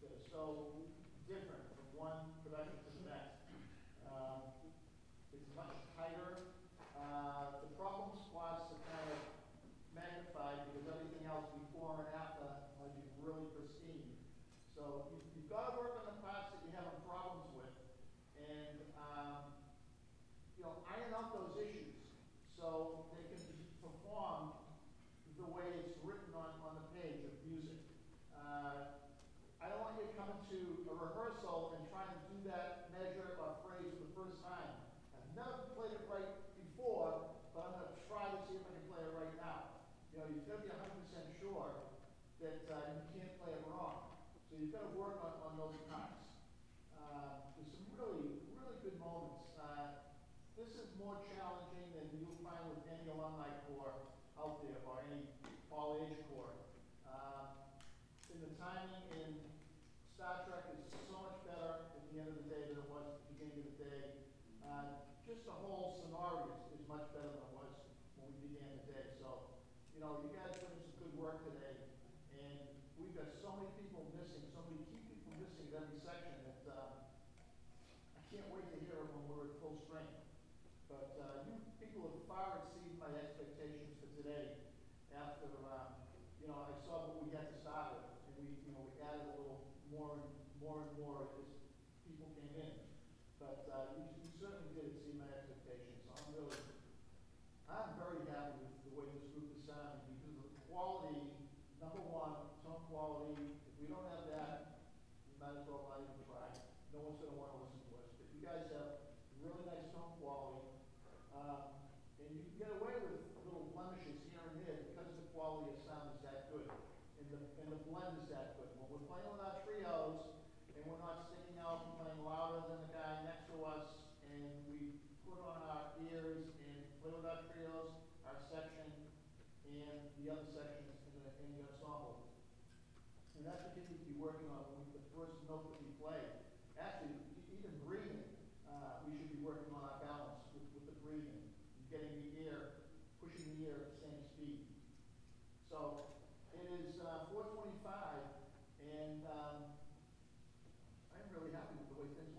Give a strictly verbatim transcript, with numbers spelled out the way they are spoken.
that are so different from one production to the next. Um, it's much tighter. Uh, the problem spots are kind of magnified because everything else before and after might be really pristine. So you, you've got to work on the parts that you're having problems with, and um, you know, iron out those issues so they can be performed the way it's written on, on the page of music. Uh, I don't want you to come into a rehearsal and try to do that measure or phrase for the first time. I've never played it right before, but I'm going to try to see if I can play it right now. You know, you've got to be one hundred percent sure that uh, you can't play it wrong. So you've got to work on, on those parts. Uh, there's some really, really good moments. Uh, this is more challenging than you'll find with any alumni corps out there or any all-age corps. Uh, in the timing in Star Trek is so much better at the end of the day than it was at the beginning of the day. Uh, just the whole scenario is, is much better than it was when we began the day. So, you know, you guys put in some good work today, and we've got so many people missing, so many key people missing at every section that uh, I can't wait to hear it when we're at full strength. But uh, you people have far exceeded my expectations for today. After, um, you know, I saw what we had to start with, and we, you know, we added a little more and more and more as people came in. But uh, you, you certainly did exceed my expectations. So I'm really, I'm very happy with the way this group is sounding because of the quality. Number one, tone quality. If we don't have that, we might as well not even try. No one's going to want to listen to us. But you guys have really nice tone quality. Um, and you can get away with little blemishes here and there because the quality of sound is that good. And the, and the blend is that good. When we're playing with our trios and we're not sticking out and playing louder than the guy next to us, and we put on our ears and play with our trios, our section, and the other sections in the, in the ensemble. And that's what you need to be working on when we, the first note that we play. Actually, even breathing, uh, we should be working on our balance with, with the breathing, getting the air, pushing the air at the same speed. So it is uh, four twenty-five, and um, I'm really happy with the way things